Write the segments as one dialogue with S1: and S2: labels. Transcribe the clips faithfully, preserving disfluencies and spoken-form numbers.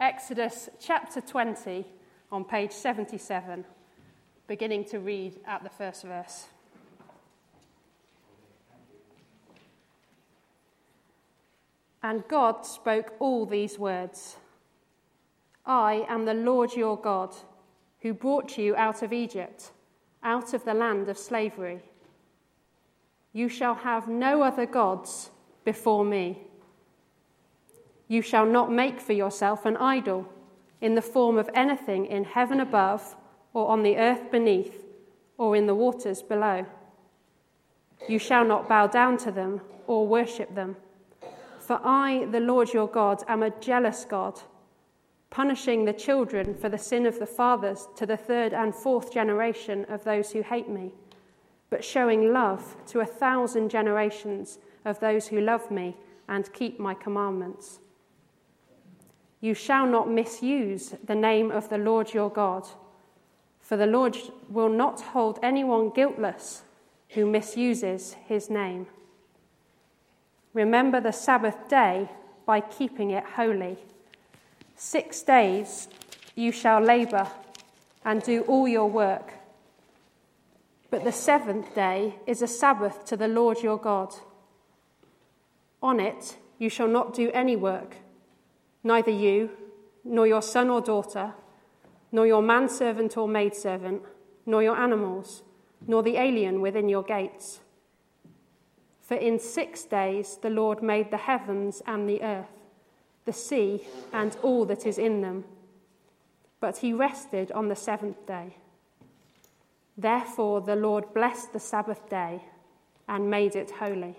S1: Exodus chapter twenty on page seventy-seven, beginning to read at the first verse. And God spoke all these words. I am the Lord your God, who brought you out of Egypt, out of the land of slavery. You shall have no other gods before me. You shall not make for yourself an idol in the form of anything in heaven above, or on the earth beneath, or in the waters below. You shall not bow down to them or worship them. For I, the Lord your God, am a jealous God, punishing the children for the sin of the fathers to the third and fourth generation of those who hate me, but showing love to a thousand generations of those who love me and keep my commandments. You shall not misuse the name of the Lord your God, for the Lord will not hold anyone guiltless who misuses his name. Remember the Sabbath day by keeping it holy. Six days you shall labor and do all your work. But the seventh day is a Sabbath to the Lord your God. On it you shall not do any work, neither you, nor your son or daughter, nor your manservant or maidservant, nor your animals, nor the alien within your gates. For in six days the Lord made the heavens and the earth, the sea and all that is in them. But he rested on the seventh day. Therefore the Lord blessed the Sabbath day and made it holy.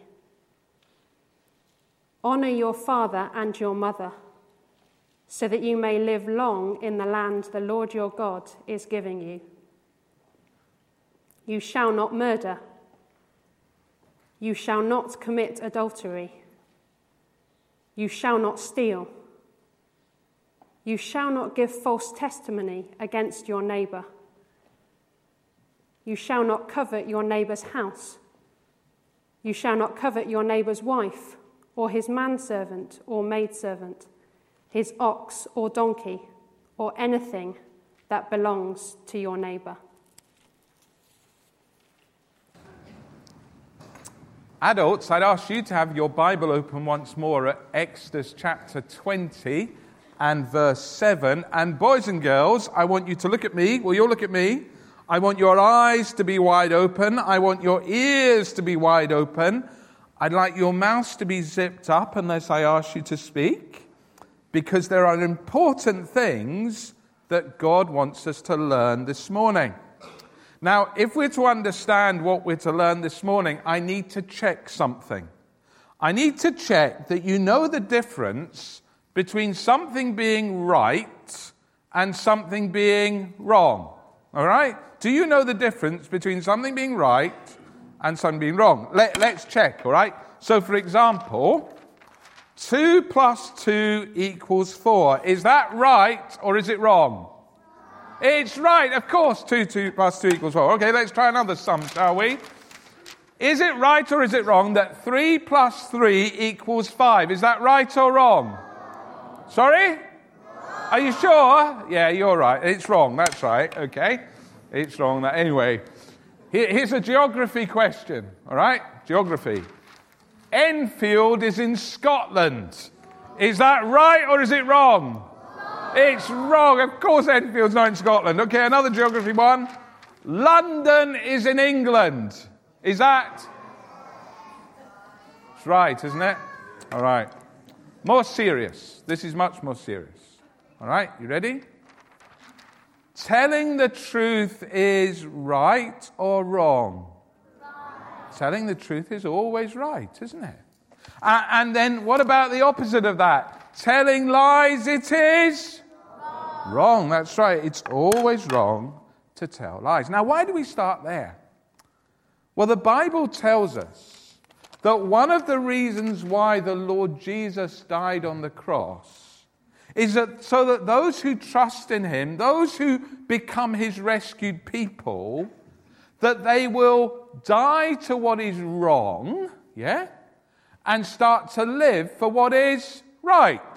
S1: Honor your father and your mother, so that you may live long in the land the Lord your God is giving you. You shall not murder. You shall not commit adultery. You shall not steal. You shall not give false testimony against your neighbor. You shall not covet your neighbor's house. You shall not covet your neighbor's wife, or his manservant or maidservant, his ox or donkey, or anything that belongs to your neighbor.
S2: Adults, I'd ask you to have your Bible open once more at Exodus chapter twenty and verse seven. And boys and girls, I want you to look at me. Will you all look at me? I want your eyes to be wide open. I want your ears to be wide open. I'd like your mouths to be zipped up unless I ask you to speak, because there are important things that God wants us to learn this morning. Now, if we're to understand what we're to learn this morning, I need to check something. I need to check that you know the difference between something being right and something being wrong. All right? Do you know the difference between something being right and something being wrong? Let, let's check, all right? So, for example, two plus two equals four. Is that right or is it wrong? It's right, of course, two, two plus two equals four. Okay, let's try another sum, shall we? Is it right or is it wrong that three plus three equals five? Is that right or wrong? Sorry? Are you sure? Yeah, you're right. It's wrong, that's right, okay. It's wrong. That Anyway, here, here's a geography question, all right? Geography. Enfield is in Scotland. Is that right or is it wrong? It's wrong. Of course Enfield's not in Scotland. Okay, another geography one. London is in England. Is that? It's right, isn't it? All right. More serious. This is much more serious. All right, you ready? Telling the truth is right or wrong? Right. Telling the truth is always right, isn't it? Uh, and then what about the opposite of that? Telling lies, it is? Wrong. Wrong, that's right. It's always wrong to tell lies. Now, why do we start there? Well, the Bible tells us that one of the reasons why the Lord Jesus died on the cross is that so that those who trust in him, those who become his rescued people, that they will die to what is wrong, yeah, and start to live for what is right.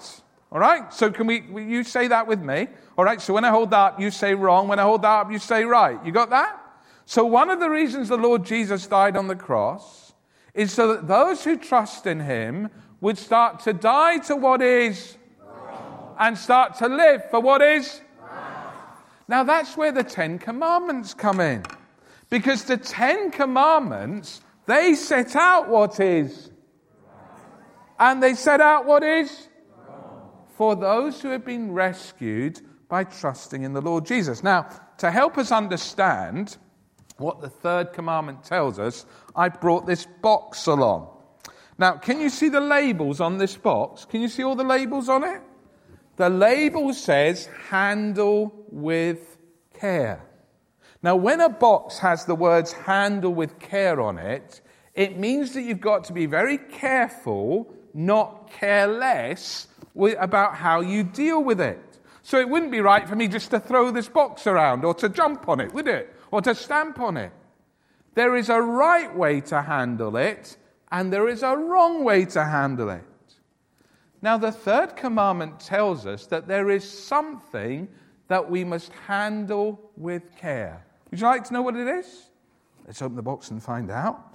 S2: All right? So can we, will you say that with me? All right, so when I hold that up, you say wrong. When I hold that up, you say right. You got that? So one of the reasons the Lord Jesus died on the cross is so that those who trust in him would start to die to what is wrong and start to live for what is right. Now that's where the Ten Commandments come in. Because the Ten Commandments, they set out what is right. And they set out what is wrong for those who have been rescued by trusting in the Lord Jesus. Now, to help us understand what the third commandment tells us, I brought this box along. Now, can you see the labels on this box? Can you see all the labels on it? The label says, handle with care. Now, when a box has the words handle with care on it, it means that you've got to be very careful, not careless, about how you deal with it. So it wouldn't be right for me just to throw this box around or to jump on it, would it? Or to stamp on it. There is a right way to handle it, and there is a wrong way to handle it. Now, the third commandment tells us that there is something that we must handle with care. Would you like to know what it is? Let's open the box and find out.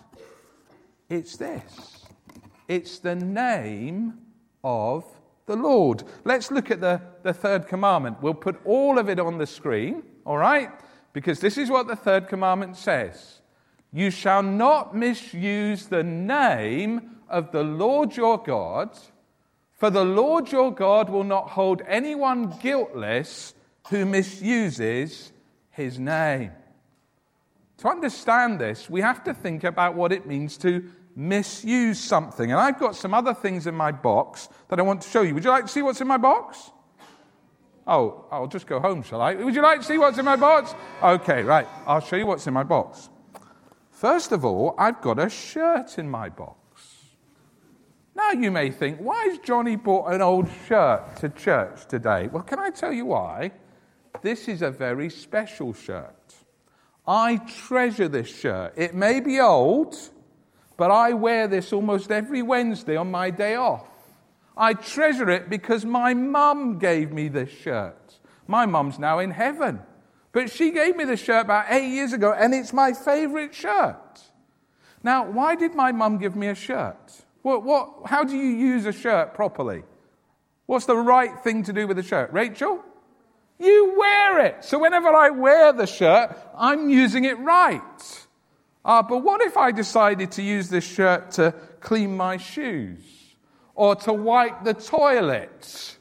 S2: It's this. It's the name of the Lord. Let's look at the, the third commandment. We'll put all of it on the screen, all right? Because this is what the third commandment says. You shall not misuse the name of the Lord your God, for the Lord your God will not hold anyone guiltless who misuses his name. To understand this, we have to think about what it means to misuse something. And I've got some other things in my box that I want to show you. Would you like to see what's in my box? Oh, I'll just go home, shall I? Would you like to see what's in my box? Okay, right. I'll show you what's in my box. First of all, I've got a shirt in my box. Now you may think, why has Johnny bought an old shirt to church today? Well, can I tell you why? This is a very special shirt. I treasure this shirt. It may be old, but I wear this almost every Wednesday on my day off. I treasure it because my mum gave me this shirt. My mum's now in heaven. But she gave me this shirt about eight years ago, and it's my favourite shirt. Now, why did my mum give me a shirt? What, what, how do you use a shirt properly? What's the right thing to do with a shirt? Rachel? You wear it. So whenever I wear the shirt, I'm using it right. Ah, but what if I decided to use this shirt to clean my shoes? Or to wipe the toilet?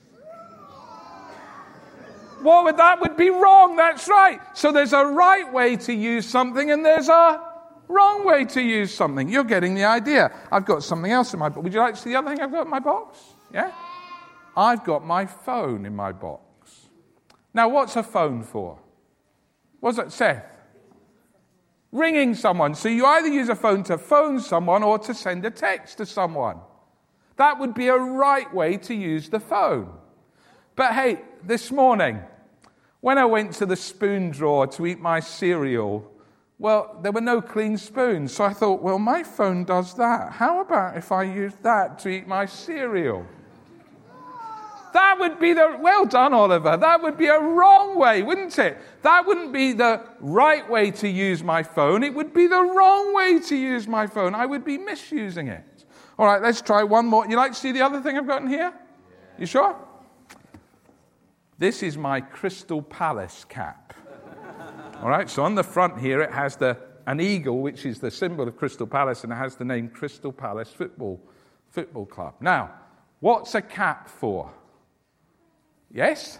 S2: Well, that would be wrong, that's right. So there's a right way to use something and there's a wrong way to use something. You're getting the idea. I've got something else in my box. Would you like to see the other thing I've got in my box? Yeah? I've got my phone in my box. Now, what's a phone for? What's it, Seth? Ringing someone. So you either use a phone to phone someone or to send a text to someone. That would be a right way to use the phone. But hey, this morning, when I went to the spoon drawer to eat my cereal, well, there were no clean spoons. So I thought, well, my phone does that. How about if I use that to eat my cereal? That would be the, well done, Oliver, that would be a wrong way, wouldn't it? That wouldn't be the right way to use my phone. It would be the wrong way to use my phone. I would be misusing it. All right, let's try one more. You like to see the other thing I've got in here? You sure? This is my Crystal Palace cap. All right, so on the front here it has the an eagle, which is the symbol of Crystal Palace, and it has the name Crystal Palace Football, Football Club. Now, what's a cap for? Yes?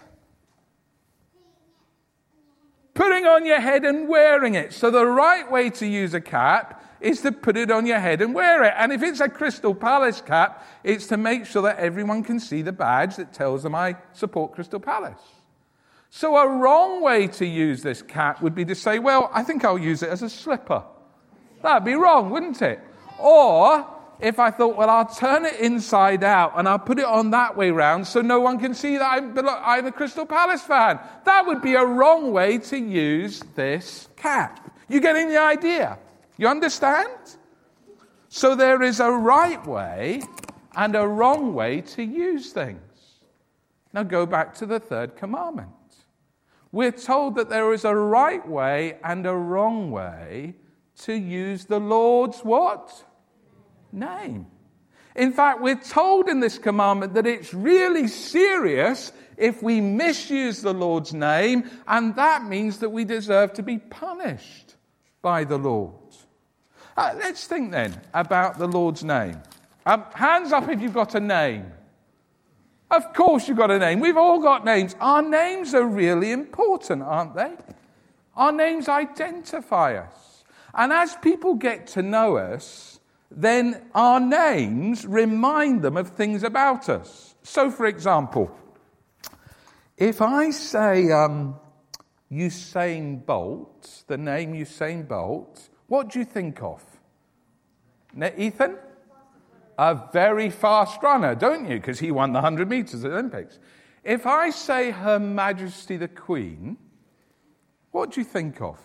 S2: Putting on your head and wearing it. So the right way to use a cap is to put it on your head and wear it. And if it's a Crystal Palace cap, it's to make sure that everyone can see the badge that tells them I support Crystal Palace. So a wrong way to use this cap would be to say, well, I think I'll use it as a slipper. That'd be wrong, wouldn't it? Or if I thought, well, I'll turn it inside out and I'll put it on that way round so no one can see that I'm, I'm a Crystal Palace fan. That would be a wrong way to use this cap. You getting the idea? You understand? So there is a right way and a wrong way to use things. Now go back to the third commandment. We're told that there is a right way and a wrong way to use the Lord's what? Name. In fact, we're told in this commandment that it's really serious if we misuse the Lord's name, and that means that we deserve to be punished by the Lord. Uh, let's think then about the Lord's name. Um, hands up if you've got a name. Of course you've got a name. We've all got names. Our names are really important, aren't they? Our names identify us. And as people get to know us, then our names remind them of things about us. So, for example, if I say um, Usain Bolt, the name Usain Bolt, what do you think of? Ethan? A very fast runner, don't you? Because he won the one hundred metres at the Olympics. If I say Her Majesty the Queen, what do you think of?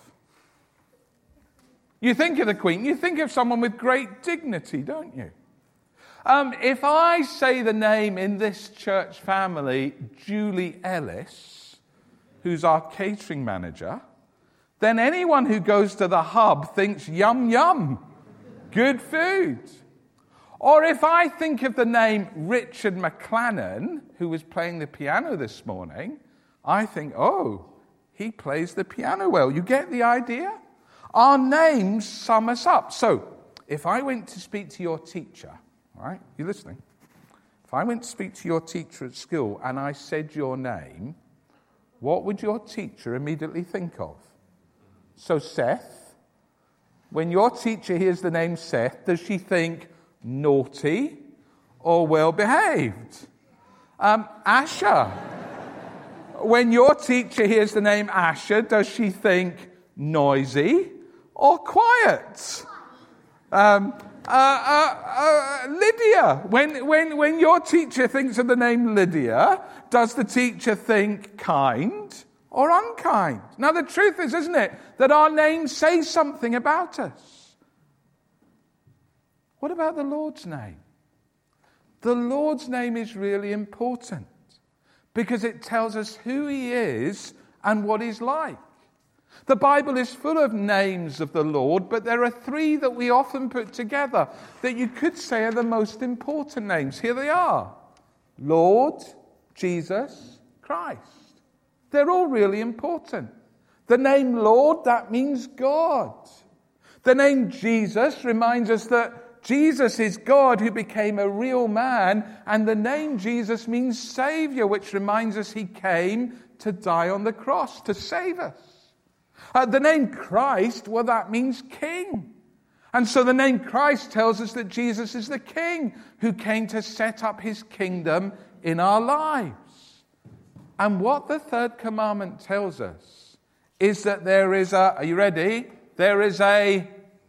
S2: You think of the Queen, you think of someone with great dignity, don't you? Um, if I say the name in this church family, Julie Ellis, who's our catering manager, then anyone who goes to the hub thinks, yum, yum, good food. Or if I think of the name Richard McClannon, who was playing the piano this morning, I think, oh, he plays the piano well. You get the idea? Our names sum us up. So, if I went to speak to your teacher, all right, you listening? If I went to speak to your teacher at school and I said your name, what would your teacher immediately think of? So, Seth, when your teacher hears the name Seth, does she think naughty or well-behaved? Um, Asher, when your teacher hears the name Asher, does she think noisy or quiet? Um, uh, uh, uh, Lydia, when, when, when your teacher thinks of the name Lydia, does the teacher think kind or unkind? Now, the truth is, isn't it, that our names say something about us. What about the Lord's name? The Lord's name is really important because it tells us who he is and what he's like. The Bible is full of names of the Lord, but there are three that we often put together that you could say are the most important names. Here they are: Lord, Jesus, Christ. They're all really important. The name Lord, that means God. The name Jesus reminds us that Jesus is God who became a real man, and the name Jesus means Savior, which reminds us he came to die on the cross to save us. Uh, the name Christ, well, that means King. And so the name Christ tells us that Jesus is the King who came to set up his kingdom in our lives. And what the third commandment tells us is that there is a, are you ready? There is a,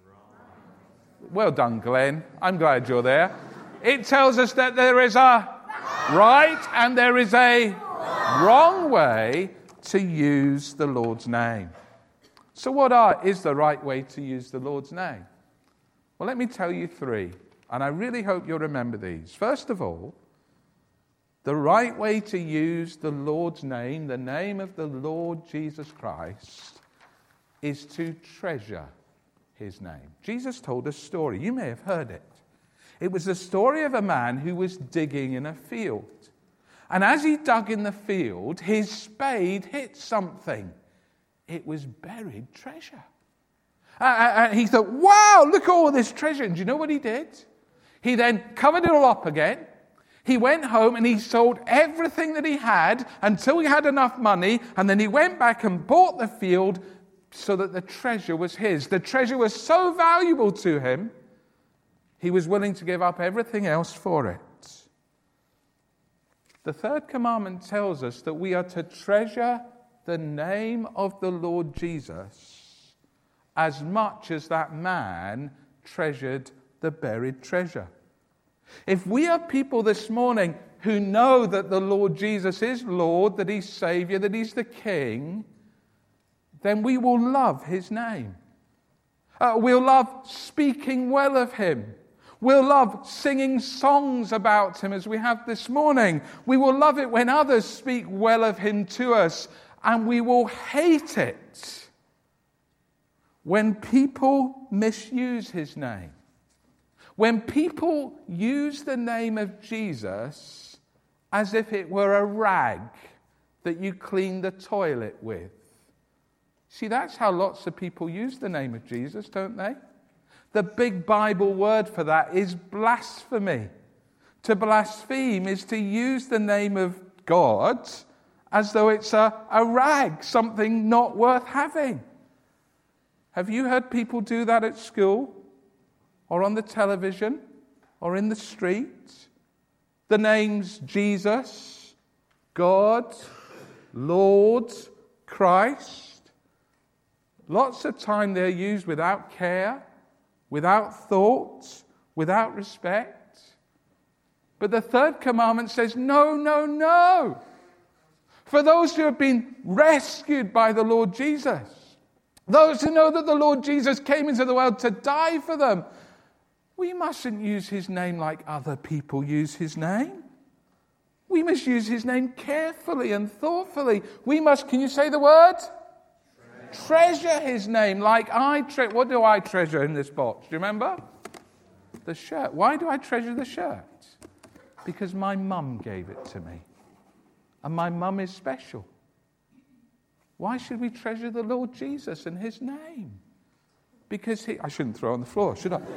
S2: well done, Glenn. I'm glad you're there. It tells us that there is a right and there is a wrong way to use the Lord's name. So what are, is the right way to use the Lord's name? Well, let me tell you three, and I really hope you'll remember these. First of all, the right way to use the Lord's name, the name of the Lord Jesus Christ, is to treasure his name. Jesus told a story. You may have heard it. It was the story of a man who was digging in a field. And as he dug in the field, his spade hit something. It was buried treasure. Uh, and he thought, wow, look at all this treasure. And do you know what he did? He then covered it all up again. He went home and he sold everything that he had until he had enough money. And then he went back and bought the field so that the treasure was his. The treasure was so valuable to him, he was willing to give up everything else for it. The third commandment tells us that we are to treasure the name of the Lord Jesus as much as that man treasured the buried treasure. If we are people this morning who know that the Lord Jesus is Lord, that he's Savior, that he's the King, then we will love his name. Uh, we'll love speaking well of him. We'll love singing songs about him as we have this morning. We will love it when others speak well of him to us. And we will hate it when people misuse his name. When people use the name of Jesus as if it were a rag that you clean the toilet with. See, that's how lots of people use the name of Jesus, don't they? The big Bible word for that is blasphemy. To blaspheme is to use the name of God as though it's a, a rag, something not worth having. Have you heard people do that at school? Or on the television? Or in the street? The names Jesus, God, Lord, Christ. Lots of time they're used without care, without thought, without respect. But the third commandment says, no, no, no. For those who have been rescued by the Lord Jesus, those who know that the Lord Jesus came into the world to die for them, we mustn't use his name like other people use his name. We must use his name carefully and thoughtfully. We must, can you say the word? Treasure, treasure his name like I treasure. What do I treasure in this box? Do you remember? The shirt. Why do I treasure the shirt? Because my mum gave it to me. And my mum is special. Why should we treasure the Lord Jesus and his name? Because he... I shouldn't throw on the floor, should I?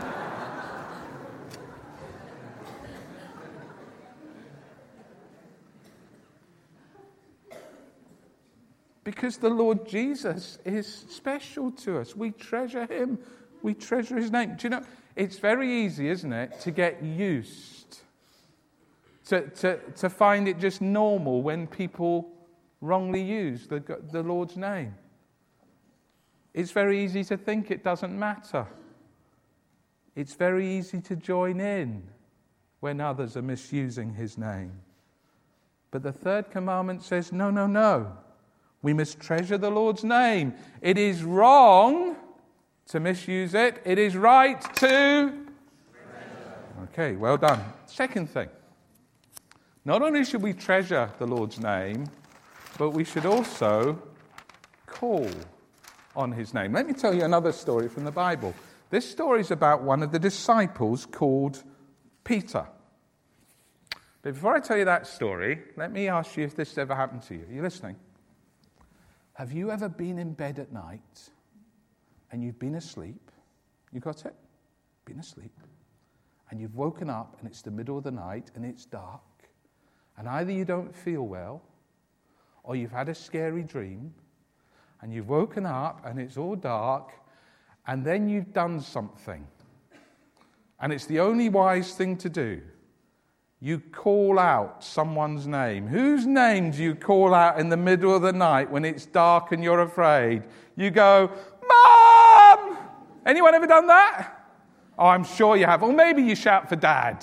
S2: Because the Lord Jesus is special to us. We treasure him. We treasure his name. Do you know, it's very easy, isn't it, to get used, to, to, to find it just normal when people wrongly use the, the Lord's name. It's very easy to think it doesn't matter. It's very easy to join in when others are misusing his name. But the third commandment says, no, no, no. We must treasure the Lord's name. It is wrong to misuse it. It is right to... Okay, well done. Second thing. Not only should we treasure the Lord's name, but we should also call on his name. Let me tell you another story from the Bible. This story is about one of the disciples called Peter. But before I tell you that story, let me ask you if this ever happened to you. Are you listening? Have you ever been in bed at night and you've been asleep? You got it? Been asleep. And you've woken up and it's the middle of the night and it's dark. And either you don't feel well or you've had a scary dream and you've woken up and it's all dark and then you've done something. And it's the only wise thing to do. You call out someone's name. Whose name do you call out in the middle of the night when it's dark and you're afraid? You go, Mom! Anyone ever done that? Oh, I'm sure you have. Or maybe you shout for Dad.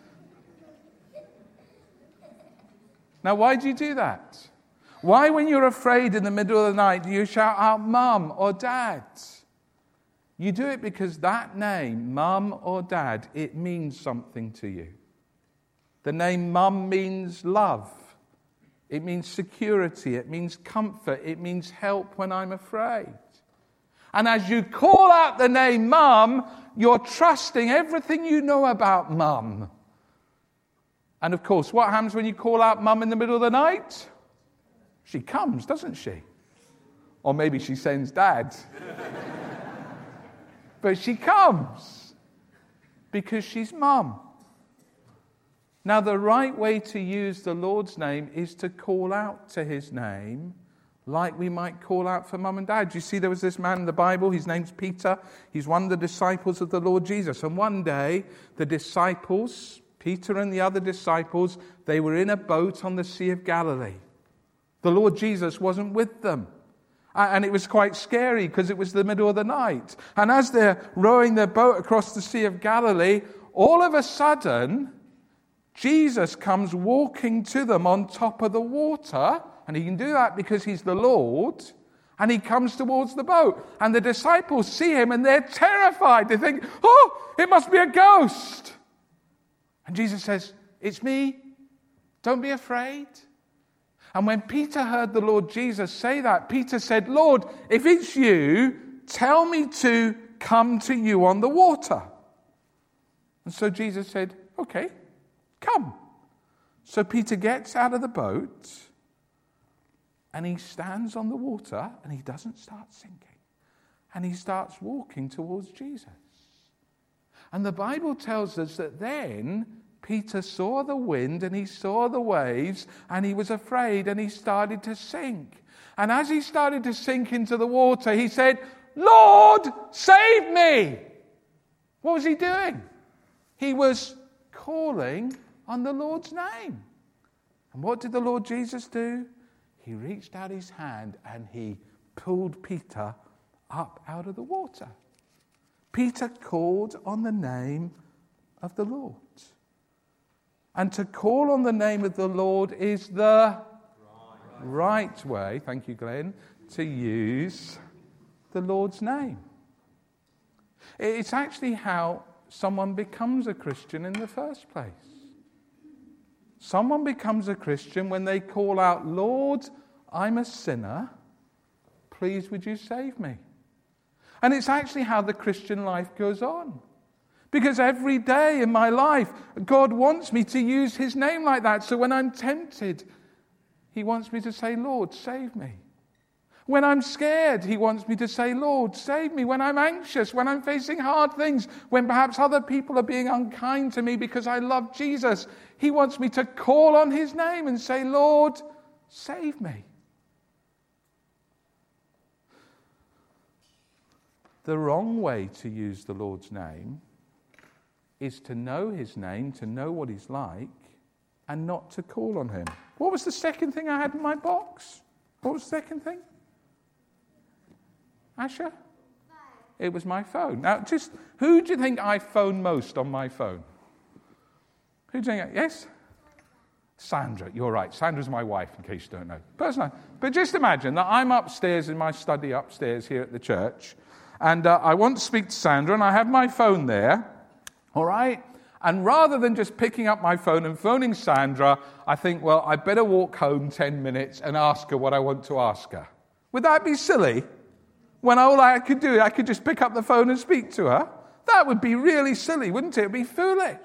S2: Now, why do you do that? Why, when you're afraid in the middle of the night, do you shout out Mum or Dad? You do it because that name, Mum or Dad, it means something to you. The name Mum means love. It means security. It means comfort. It means help when I'm afraid. And as you call out the name Mum, you're trusting everything you know about Mum. And of course, what happens when you call out Mum in the middle of the night? She comes, doesn't she? Or maybe she sends Dad. But she comes because she's Mum. Now, the right way to use the Lord's name is to call out to his name like we might call out for Mum and Dad. You see, there was this man in the Bible, his name's Peter. He's one of the disciples of the Lord Jesus. And one day, the disciples, Peter and the other disciples, they were in a boat on the Sea of Galilee. The Lord Jesus wasn't with them. And it was quite scary because it was the middle of the night. And as they're rowing their boat across the Sea of Galilee, all of a sudden, Jesus comes walking to them on top of the water, and he can do that because he's the Lord, And he comes towards the boat. And the disciples see him and they're terrified. They think, oh, it must be a ghost. And Jesus says, it's me. Don't be afraid. And when Peter heard the Lord Jesus say that, Peter said, Lord, if it's you, tell me to come to you on the water. And so Jesus said, okay, come. So Peter gets out of the boat and he stands on the water and he doesn't start sinking. And he starts walking towards Jesus. And the Bible tells us that then Peter saw the wind and he saw the waves and he was afraid and he started to sink. And as he started to sink into the water, he said, Lord, save me. What was he doing? He was calling on the Lord's name. And what did the Lord Jesus do? He reached out his hand and he pulled Peter up out of the water. Peter called on the name of the Lord. And to call on the name of the Lord is the right, right way, thank you, Glenn, to use the Lord's name. It's actually how someone becomes a Christian in the first place. Someone becomes a Christian when they call out, Lord, I'm a sinner. Please, would you save me? And it's actually how the Christian life goes on. Because every day in my life, God wants me to use his name like that. So when I'm tempted, he wants me to say, Lord, save me. When I'm scared, he wants me to say, Lord, save me. When I'm anxious, when I'm facing hard things, when perhaps other people are being unkind to me because I love Jesus, he wants me to call on his name and say, Lord, save me. The wrong way to use the Lord's name is to know his name, to know what he's like, and not to call on him. What was the second thing I had in my box? What was the second thing? Asher? It was my phone. Now, just who do you think I phone most on my phone? Who do you think? Yes? Sandra. You're right. Sandra's my wife, in case you don't know. Personally. But just imagine that I'm upstairs in my study upstairs here at the church, and uh, I want to speak to Sandra, and I have my phone there, all right? And rather than just picking up my phone and phoning Sandra, I think, well, I better walk home ten minutes and ask her what I want to ask her. Would that be silly? When all I could do, I could just pick up the phone and speak to her? That would be really silly, wouldn't it? It would be foolish.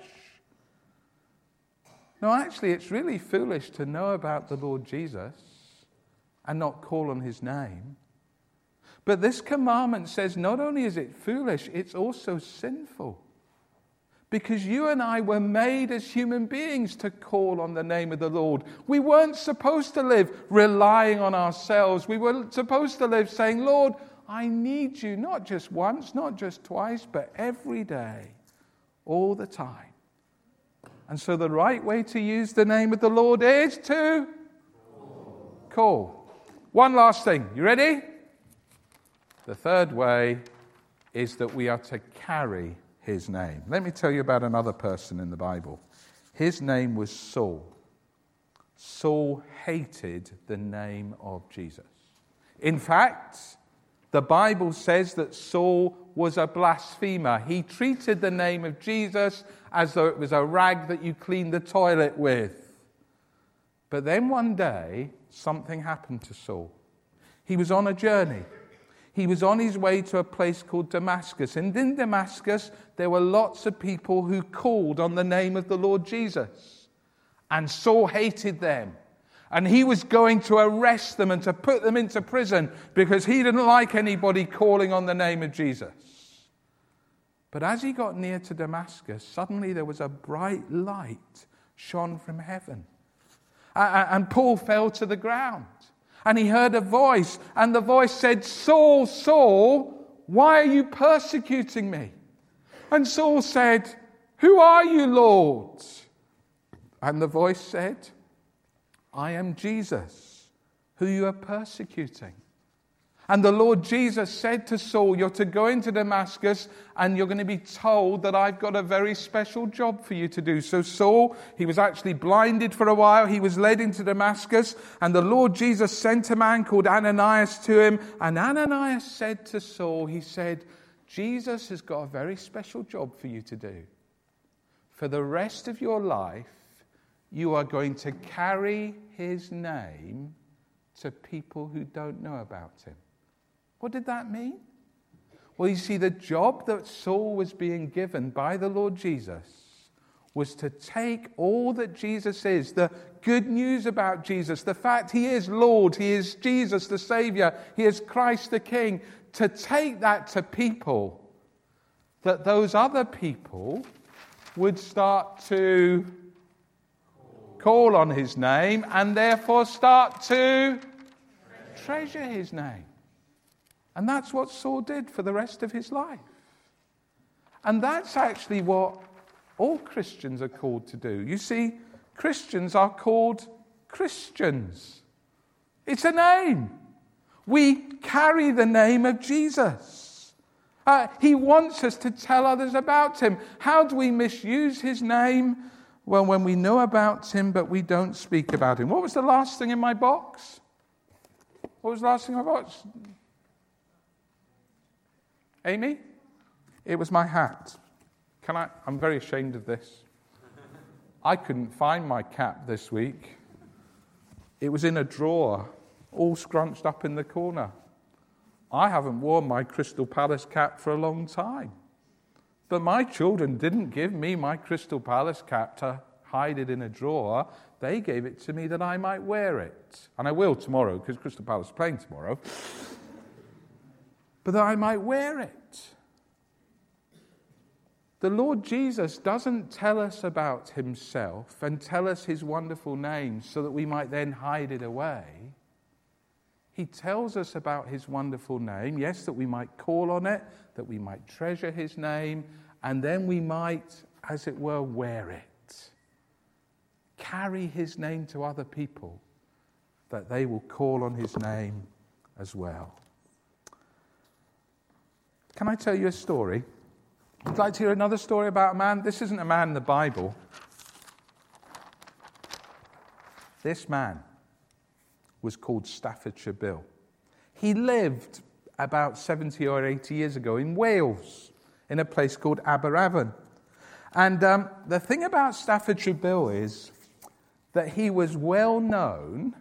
S2: No, actually, it's really foolish to know about the Lord Jesus and not call on his name. But this commandment says not only is it foolish, it's also sinful. Because you and I were made as human beings to call on the name of the Lord. We weren't supposed to live relying on ourselves. We were supposed to live saying, Lord, I need you, not just once, not just twice, but every day, all the time. And so the right way to use the name of the Lord is to call. call. One last thing. You ready? The third way is that we are to carry his name. Let me tell you about another person in the Bible. His name was Saul. Saul hated the name of Jesus. In fact, the Bible says that Saul was a blasphemer. He treated the name of Jesus as though it was a rag that you clean the toilet with. But then one day, something happened to Saul. He was on a journey. He was on his way to a place called Damascus. And in Damascus, there were lots of people who called on the name of the Lord Jesus. And Saul hated them. And he was going to arrest them and to put them into prison because he didn't like anybody calling on the name of Jesus. But as he got near to Damascus, suddenly there was a bright light shone from heaven. And Paul fell to the ground. And he heard a voice, and the voice said, Saul, Saul, why are you persecuting me? And Saul said, who are you, Lord? And the voice said, I am Jesus, who you are persecuting. And the Lord Jesus said to Saul, you're to go into Damascus and you're going to be told that I've got a very special job for you to do. So Saul, he was actually blinded for a while. He was led into Damascus, and the Lord Jesus sent a man called Ananias to him. And Ananias said to Saul, he said, Jesus has got a very special job for you to do. For the rest of your life, you are going to carry his name to people who don't know about him. What did that mean? Well, you see, the job that Saul was being given by the Lord Jesus was to take all that Jesus is, the good news about Jesus, the fact he is Lord, he is Jesus the Savior, he is Christ the King, to take that to people, that those other people would start to call on his name and therefore start to treasure his name. And that's what Saul did for the rest of his life. And that's actually what all Christians are called to do. You see, Christians are called Christians. It's a name. We carry the name of Jesus. Uh, he wants us to tell others about him. How do we misuse his name? Well, when we know about him, but we don't speak about him. What was the last thing in my box? What was the last thing in my box? Amy? It was my hat. Can I? I'm very ashamed of this. I couldn't find my cap this week. It was in a drawer, all scrunched up in the corner. I haven't worn my Crystal Palace cap for a long time. But my children didn't give me my Crystal Palace cap to hide it in a drawer. They gave it to me that I might wear it. And I will tomorrow, because Crystal Palace is playing tomorrow. But that I might wear it. The Lord Jesus doesn't tell us about himself and tell us his wonderful name so that we might then hide it away. He tells us about his wonderful name, yes, that we might call on it, that we might treasure his name, and then we might, as it were, wear it. Carry his name to other people, that they will call on his name as well. Can I tell you a story? Would you like to hear another story about a man? This isn't a man in the Bible. This man was called Staffordshire Bill. He lived about seventy or eighty years ago in Wales, in a place called Aberavon. And um, the thing about Staffordshire Bill is that he was well known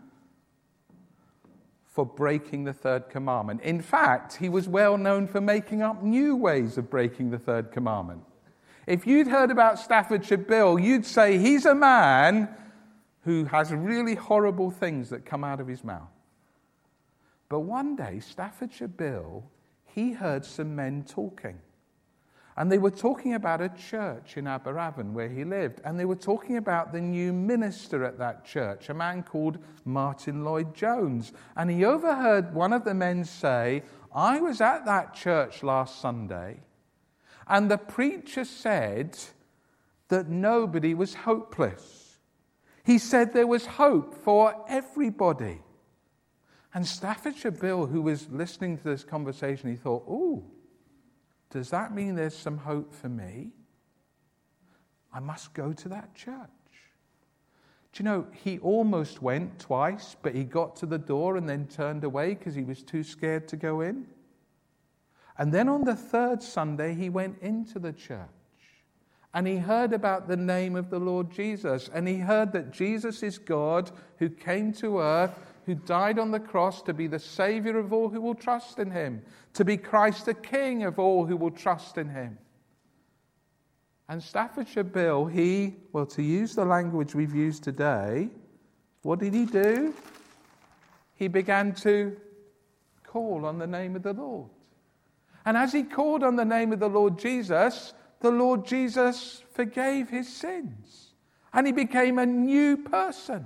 S2: for breaking the third commandment. In fact, he was well known for making up new ways of breaking the third commandment. If you'd heard about Staffordshire Bill, you'd say he's a man who has really horrible things that come out of his mouth. But one day, Staffordshire Bill, he heard some men talking. And they were talking about a church in Aberavon where he lived. And they were talking about the new minister at that church, a man called Martin Lloyd-Jones. And he overheard one of the men say, I was at that church last Sunday, and the preacher said that nobody was hopeless. He said there was hope for everybody. And Staffordshire Bill, who was listening to this conversation, he thought, ooh, does that mean there's some hope for me? I must go to that church. Do you know, he almost went twice, but he got to the door and then turned away because he was too scared to go in. And then on the third Sunday, he went into the church. And he heard about the name of the Lord Jesus. And he heard that Jesus is God who came to earth, who died on the cross to be the Savior of all who will trust in him, to be Christ the King of all who will trust in him. And Staffordshire Bill, he, well, to use the language we've used today, what did he do? He began to call on the name of the Lord. And as he called on the name of the Lord Jesus, the Lord Jesus forgave his sins. And he became a new person.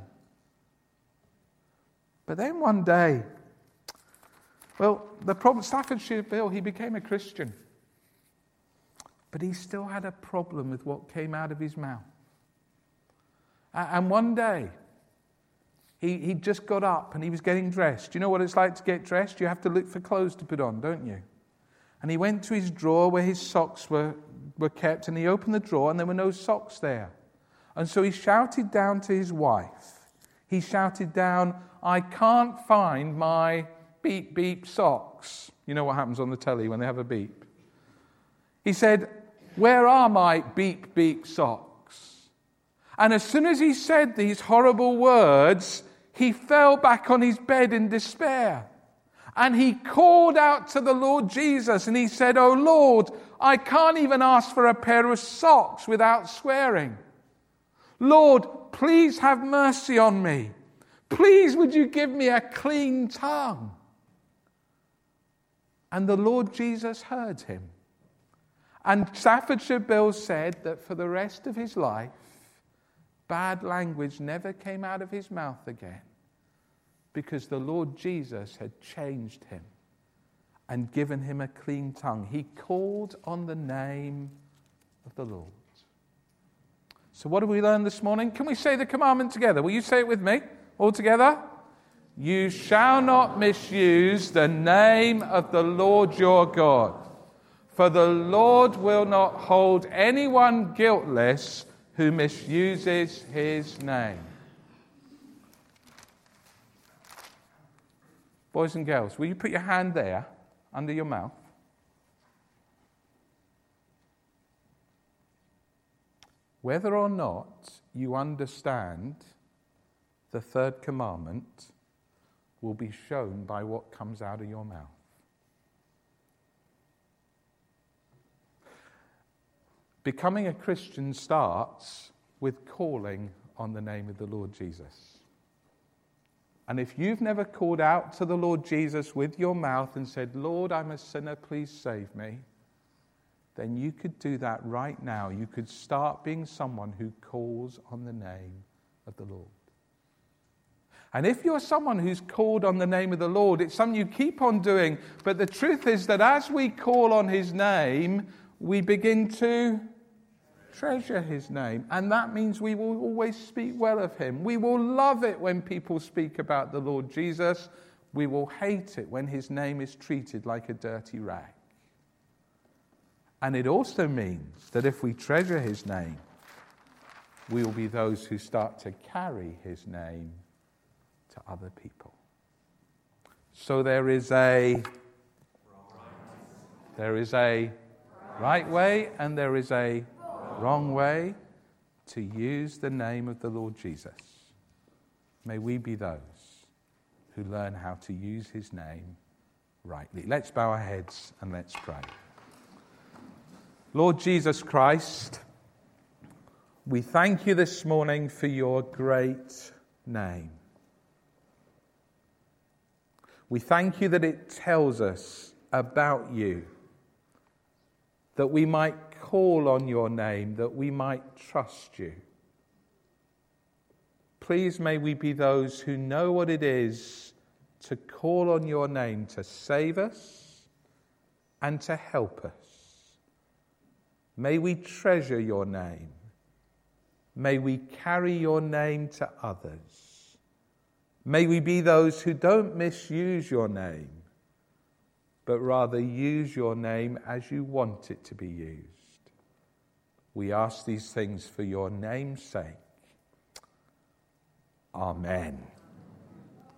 S2: But then one day, well, the problem, Staffordshire Bill, he became a Christian. But he still had a problem with what came out of his mouth. And one day, He, he just got up and he was getting dressed. Do you know what it's like to get dressed? You have to look for clothes to put on, don't you? And he went to his drawer where his socks were, were kept, and he opened the drawer and there were no socks there. And so he shouted down to his wife. He shouted down, I can't find my beep beep socks. You know what happens on the telly when they have a beep? He said, where are my beep beep socks? And as soon as he said these horrible words, he fell back on his bed in despair. And he called out to the Lord Jesus and he said, oh Lord, I can't even ask for a pair of socks without swearing. Lord, please have mercy on me. Please would you give me a clean tongue? And the Lord Jesus heard him. And Staffordshire Bill said that for the rest of his life, bad language never came out of his mouth again, because the Lord Jesus had changed him and given him a clean tongue. He called on the name of the Lord. So what do we learn this morning? Can we say the commandment together? Will you say it with me? All together? You shall not misuse the name of the Lord your God, for the Lord will not hold anyone guiltless who misuses his name. Boys and girls, will you put your hand there under your mouth? Whether or not you understand the third commandment will be shown by what comes out of your mouth. Becoming a Christian starts with calling on the name of the Lord Jesus. And if you've never called out to the Lord Jesus with your mouth and said, Lord, I'm a sinner, please save me, then you could do that right now. You could start being someone who calls on the name of the Lord. And if you're someone who's called on the name of the Lord, it's something you keep on doing. But the truth is that as we call on his name, we begin to treasure his name. And that means we will always speak well of him. We will love it when people speak about the Lord Jesus. We will hate it when his name is treated like a dirty rag. And it also means that if we treasure his name, we will be those who start to carry his name to other people. So there is a there is a right way and there is a wrong way to use the name of the Lord Jesus. May we be those who learn how to use his name rightly. Let's bow our heads and let's pray. Lord Jesus Christ, we thank you this morning for your great name. We thank you that it tells us about you, that we might call on your name, that we might trust you. Please may we be those who know what it is to call on your name to save us and to help us. May we treasure your name. May we carry your name to others. May we be those who don't misuse your name, but rather use your name as you want it to be used. We ask these things for your name's sake. Amen.